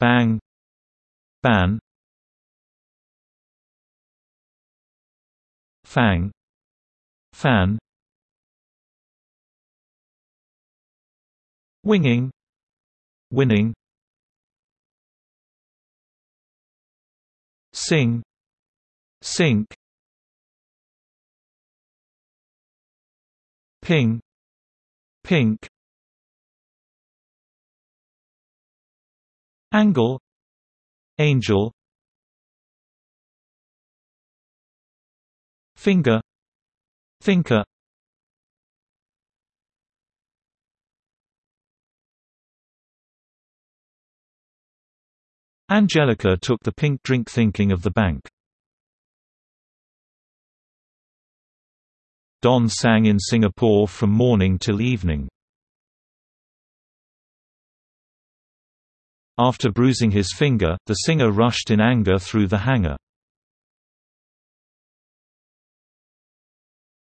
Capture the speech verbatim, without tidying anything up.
bang, ban, fang, fan, winging, winning, sing, sink, ping, pink, angle, angel, finger, thinker. Angelica took the pink drink thinking of the bank. Don sang in Singapore from morning till evening. After bruising his finger, the singer rushed in anger through the hangar.